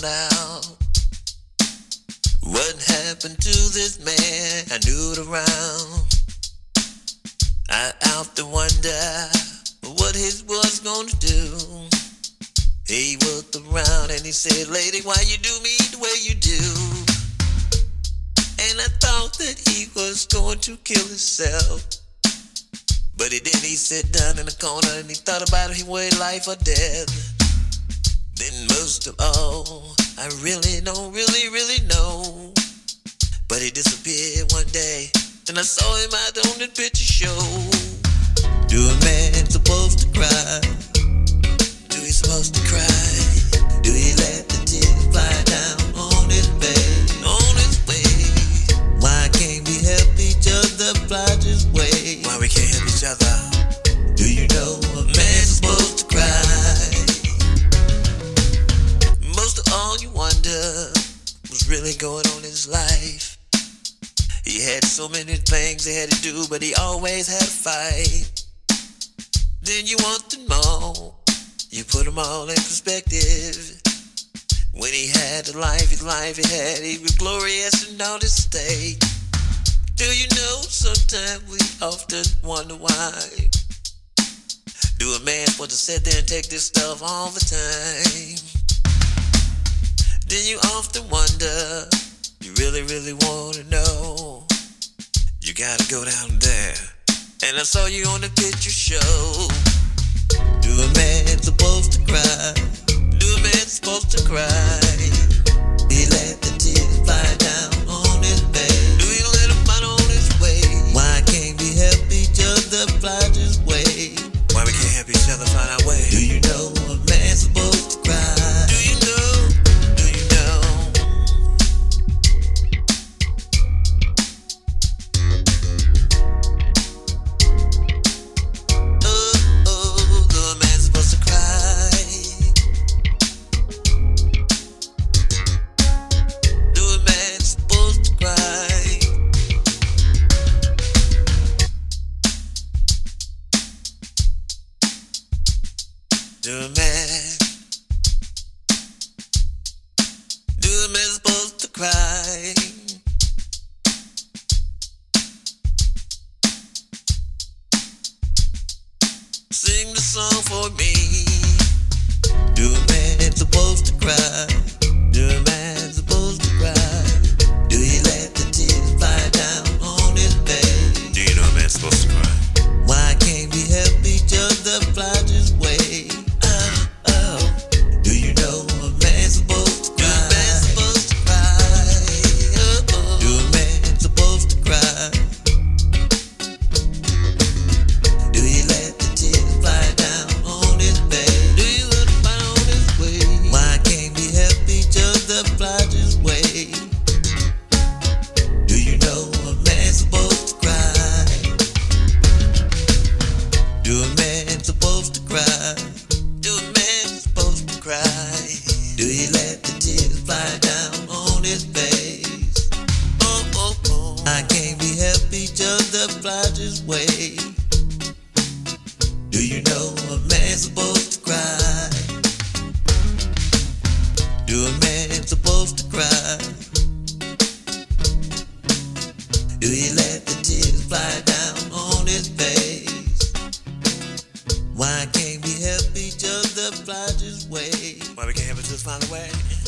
found out what happened to this man. I knew it around. I often wonder what he was gonna do. He looked around and he said, "Lady, why you do me the way you do?" And I thought that he was going to kill himself, but he didn't. He sat down in the corner and he thought about it. He weighed life or death. Then most of all, I really don't really know. But he disappeared one day, and I saw him out on the picture show. Do a man supposed to cry? Do he supposed to cry? Do he let the tears fly down on his face? On his face? Why can't we help each other fly this way? Why we can't help each other? Do you know a man's supposed to cry? Most of all, you wonder what's really going on in his life. He had so many things he had to do, but he always had a fight. Then you want them all, you put them all in perspective. When he had the life he had, he was glorious in all his state. Do you know, sometimes we often wonder why. Do a man supposed to sit there and take this stuff all the time? Then you often wonder, you really want to know. You gotta go down there, and I saw you on the picture show. Do a man supposed to cry? Do a man supposed to cry? He let the tears fly down on his face. Do he let him out on his way? Why can't we help each other fly this way? Why we can't help each other find our way? Do you know a man's supposed to cry? Do you know? Do you know? Do a man supposed to cry? Sing the song for me. Do a man supposed to cry? Do a man supposed to cry? Do he let the tears fly down on his face? Do you know a man's supposed to cry? Why can't we help each other fly this way? Do you know a man's supposed to cry? Do a man supposed to cry? Do he let the tears fly down on his face? Do you let him out on his way? Why can't we help each other fly this way? Do you know a man's supposed to cry? Do a man supposed to cry? Do a man supposed to cry? Do he let the tears fly down on his face? Why can't we help each other fly this way? Do you know a man's supposed to cry? Do a man supposed to cry? Do he let the tears fly down on his face? Why can't we help each other fly this way? Why we can't help each other find a way?